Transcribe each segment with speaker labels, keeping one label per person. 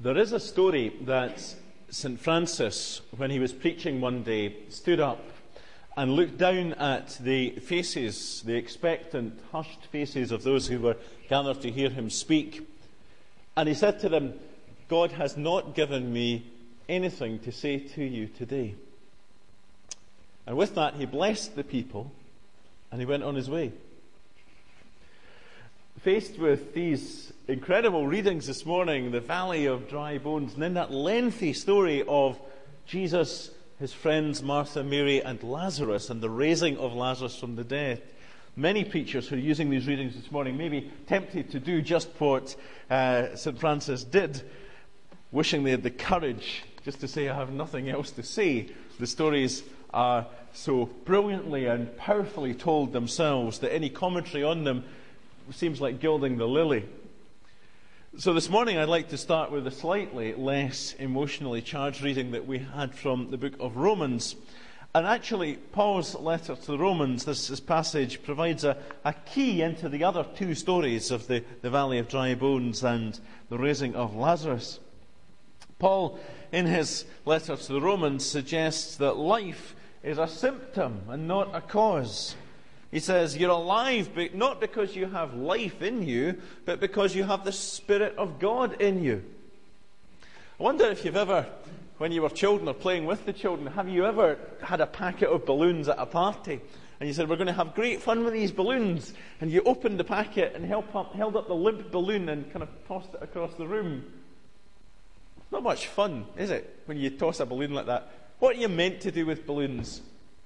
Speaker 1: There is a story that St. Francis, when he was preaching one day, stood up and looked down at the faces, the expectant, hushed faces of those who were gathered to hear him speak. And he said to them, "God has not given me anything to say to you today." And with that, he blessed the people and he went on his way. Faced with these incredible readings this morning, the Valley of Dry Bones, and then that lengthy story of Jesus, his friends Martha, Mary, and Lazarus, and the raising of Lazarus from the dead, many preachers who are using these readings this morning may be tempted to do just what St. Francis did, wishing they had the courage just to say, "I have nothing else to say." The stories are so brilliantly and powerfully told themselves that any commentary on them seems like gilding the lily. So this morning I'd like to start with a slightly less emotionally charged reading that we had from the book of Romans. And actually, Paul's letter to the Romans, this passage, provides a key into the other two stories of the Valley of Dry Bones and the raising of Lazarus. Paul, in his letter to the Romans, suggests that life is a symptom and not a cause. He says, you're alive, but not because you have life in you, but because you have the Spirit of God in you. I wonder if you've ever, when you were children or playing with the children, have you ever had a packet of balloons at a party? And you said, "We're going to have great fun with these balloons." And you opened the packet and held up the limp balloon and kind of tossed it across the room. It's not much fun, is it, when you toss a balloon like that? What are you meant to do with balloons?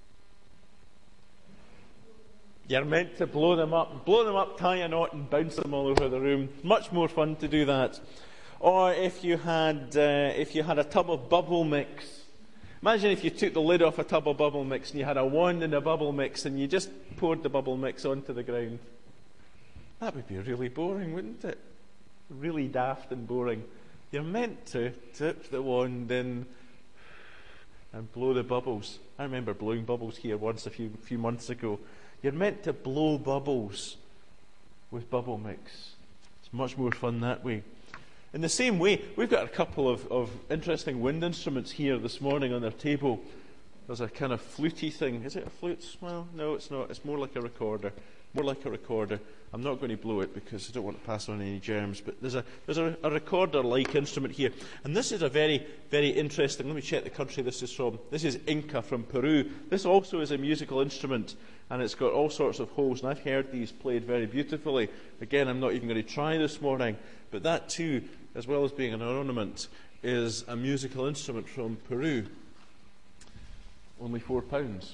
Speaker 1: You're meant to blow them up, tie a knot, and bounce them all over the room. Much more fun to do that. Or if you had a tub of bubble mix. Imagine if you took the lid off a tub of bubble mix and you had a wand and a bubble mix and you just poured the bubble mix onto the ground. That would be really boring, wouldn't it? Really daft and boring. You're meant to dip the wand in and blow the bubbles. I remember blowing bubbles here once a few months ago. You're meant to blow bubbles with bubble mix. It's much more fun that way. In the same way, we've got a couple of interesting wind instruments here this morning on our table. There's a kind of fluty thing. Is it a flute? Well, no, it's not. It's more like a recorder. I'm not going to blow it because I don't want to pass on any germs, but there's a recorder-like instrument here. And this is a very, very interesting, let me check the country this is from. This is Inca from Peru. This also is a musical instrument, and it's got all sorts of holes, and I've heard these played very beautifully. Again, I'm not even going to try this morning, but that too, as well as being an ornament, is a musical instrument from Peru. Only £4.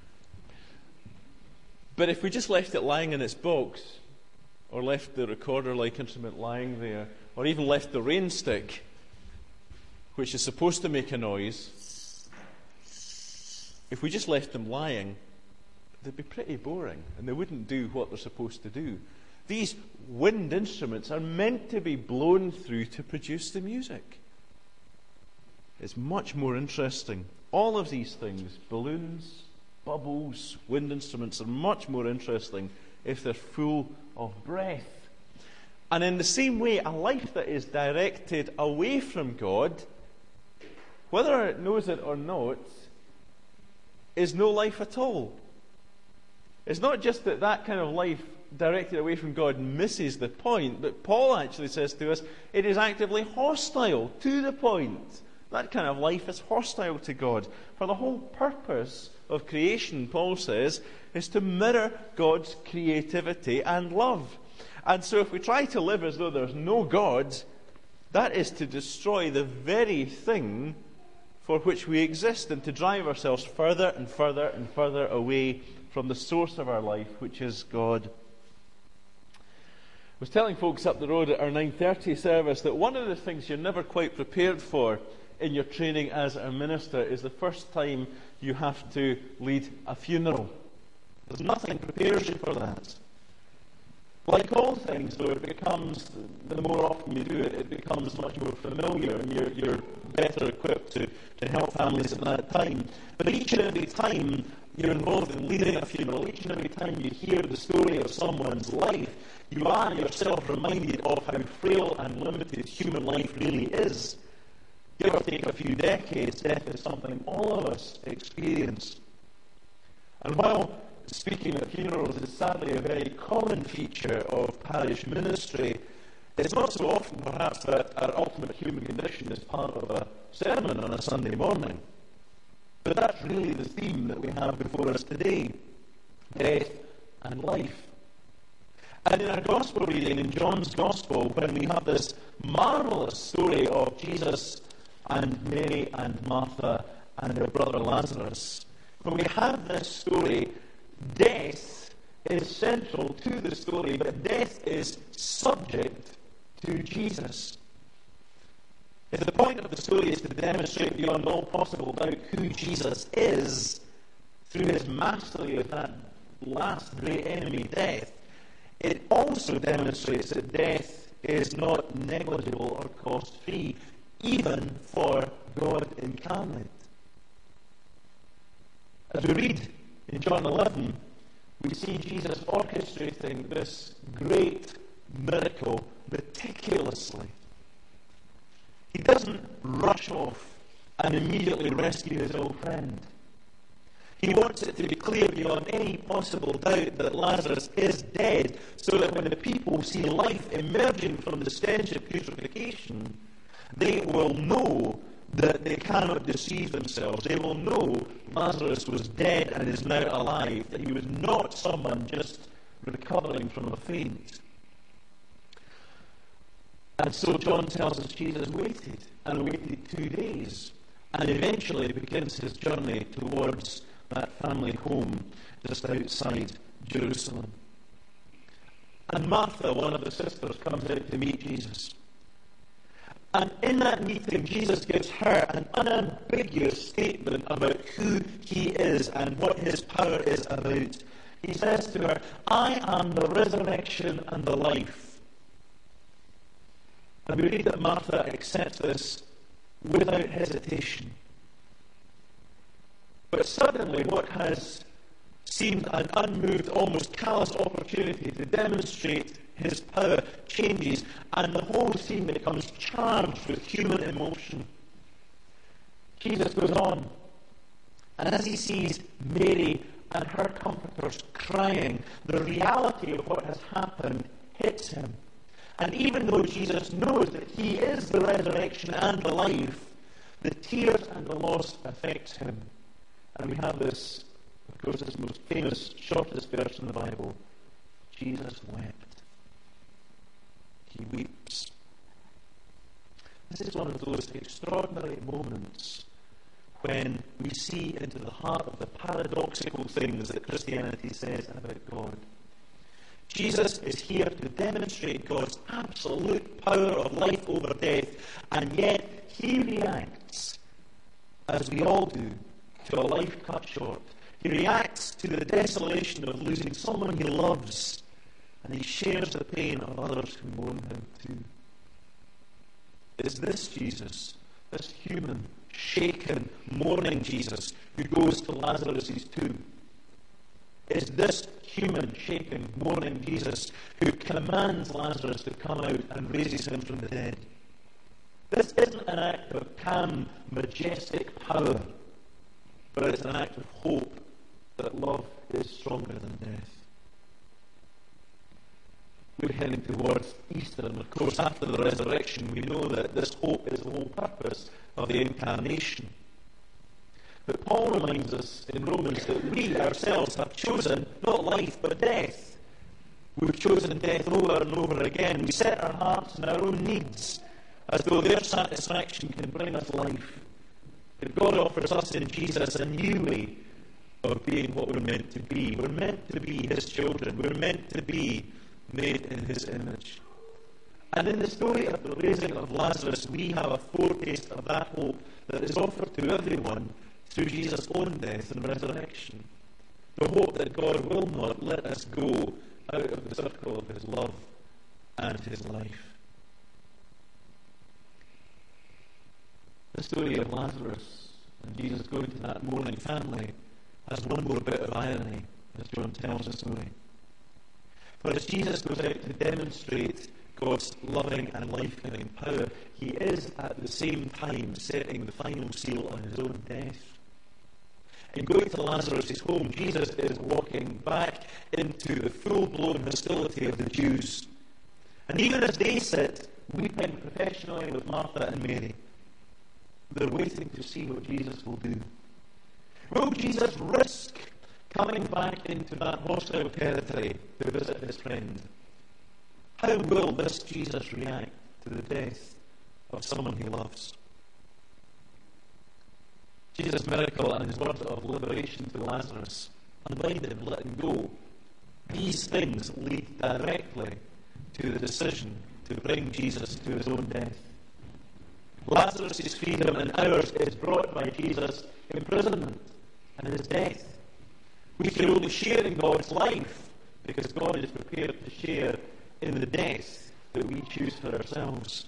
Speaker 1: But if we just left it lying in its box, or left the recorder-like instrument lying there, or even left the rain stick, which is supposed to make a noise, if we just left them lying, they'd be pretty boring, and they wouldn't do what they're supposed to do. These wind instruments are meant to be blown through to produce the music. It's much more interesting. All of these things, balloons, bubbles, wind instruments, are much more interesting if they're full of breath. And in the same way, a life that is directed away from God, whether it knows it or not, is no life at all. It's not just that kind of life directed away from God misses the point, but Paul actually says to us, it is actively hostile to the point. That kind of life is hostile to God. For the whole purpose of creation, Paul says, is to mirror God's creativity and love. And so if we try to live as though there's no God, that is to destroy the very thing for which we exist and to drive ourselves further and further and further away from the source of our life, which is God. I was telling folks up the road at our 9:30 service that one of the things you're never quite prepared for in your training as a minister is the first time you have to lead a funeral. There's nothing prepares you for that. Like all things, though, the more often you do it, it becomes much more familiar, and you're better equipped to help families at that time. But each and every time you're involved in leading a funeral, each and every time you hear the story of someone's life, you are yourself reminded of how frail and limited human life really is. Give or take a few decades, death is something all of us experience. And while speaking at funerals is sadly a very common feature of parish ministry, it's not so often perhaps that our ultimate human condition is part of a sermon on a Sunday morning. But that's really the theme that we have before us today: death and life. And in our Gospel reading, in John's Gospel, when we have this marvellous story of Jesus and Mary and Martha and their brother Lazarus, when we have this story, death is central to the story, but death is subject to Jesus. If the point of the story is to demonstrate beyond all possible doubt who Jesus is, through his mastery of that last great enemy, death, it also demonstrates that death is not negligible or cost-free, even for God incarnate. As we read in John 11, we see Jesus orchestrating this great miracle meticulously. He doesn't rush off and immediately rescue his old friend. He wants it to be clear beyond any possible doubt that Lazarus is dead, so that when the people see life emerging from the stench of putrefaction, they will know that they cannot deceive themselves. They will know Lazarus was dead and is now alive, that he was not someone just recovering from a faint. And so John tells us Jesus waited, and waited 2 days, and eventually begins his journey towards that family home just outside Jerusalem. And Martha, one of the sisters, comes out to meet Jesus. And in that meeting, Jesus gives her an unambiguous statement about who he is and what his power is about. He says to her, "I am the resurrection and the life." And we read that Martha accepts this without hesitation. But suddenly, what has seemed an unmoved, almost callous opportunity to demonstrate his power changes, and the whole scene becomes charged with human emotion. Jesus goes on, and as he sees Mary and her comforters crying, the reality of what has happened hits him. And even though Jesus knows that he is the resurrection and the life, the tears and the loss affects him. And we have this, of course, this most famous, shortest verse in the Bible. Jesus wept. He weeps. This is one of those extraordinary moments when we see into the heart of the paradoxical things that Christianity says about God. Jesus is here to demonstrate God's absolute power of life over death, and yet he reacts, as we all do, to a life cut short. He reacts to the desolation of losing someone he loves, and he shares the pain of others who mourn him too. Is this Jesus, this human, shaken, mourning Jesus, who goes to Lazarus' tomb? Is this human, shaken, mourning Jesus who commands Lazarus to come out and raises him from the dead? This isn't an act of calm, majestic power, but it's an act of hope that love is stronger than death. We're heading towards Easter, and of course after the resurrection we know that this hope is the whole purpose of the incarnation. But Paul reminds us in Romans that we ourselves have chosen not life but death. We've chosen death over and over again. We set our hearts on our own needs as though their satisfaction can bring us life. But God offers us in Jesus a new way of being what we're meant to be. We're meant to be his children. We're meant to be made in his image. And in the story of the raising of Lazarus, we have a foretaste of that hope that is offered to everyone through Jesus' own death and resurrection. The hope that God will not let us go out of the circle of his love and his life. The story of Lazarus and Jesus going to that mourning family has one more bit of irony as John tells the story. For as Jesus goes out to demonstrate God's loving and life-giving power, he is at the same time setting the final seal on his own death. In going to Lazarus' home, Jesus is walking back into the full-blown hostility of the Jews. And even as they sit, weeping professionally with Martha and Mary, they're waiting to see what Jesus will do. Will Jesus risk coming back into that hostile territory to visit his friend? How will this Jesus react to the death of someone he loves? Jesus' miracle and his words of liberation to Lazarus, unbind him, let him go, these things lead directly to the decision to bring Jesus to his own death. Lazarus' freedom and ours is brought by Jesus' imprisonment and his death. We can only share in God's life because God is prepared to share in the death that we choose for ourselves.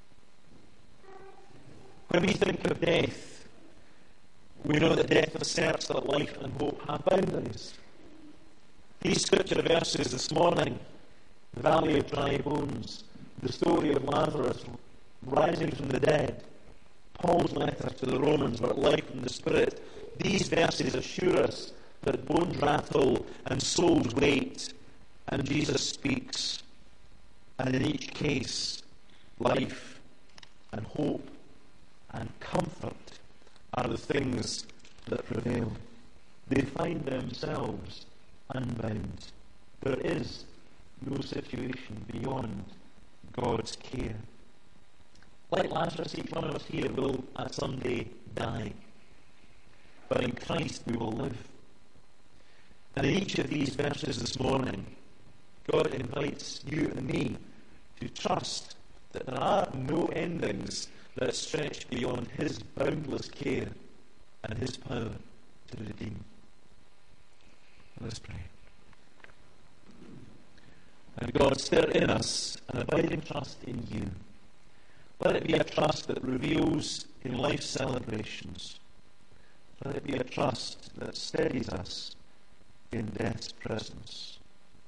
Speaker 1: When we think of death, we know that death asserts that life and hope have boundaries. These scripture verses this morning, the valley of dry bones, the story of Lazarus rising from the dead, Paul's letter to the Romans about life in the Spirit, these verses assure us that bones rattle and souls wait, and Jesus speaks. And in each case, life and hope and comfort are the things that prevail. They find themselves unbound. There is no situation beyond God's care. Like Lazarus, each one of us here will at some day die. But in Christ we will live. And in each of these verses this morning, God invites you and me to trust that there are no endings that stretch beyond his boundless care and his power to redeem. Let's pray. And God, stir in us an abiding trust in you. Let it be a trust that reveals in life's celebrations. Let it be a trust that steadies us in death's presence.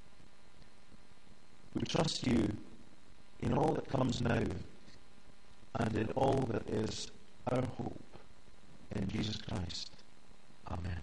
Speaker 1: We trust you in all that comes now and in all that is our hope in Jesus Christ. Amen.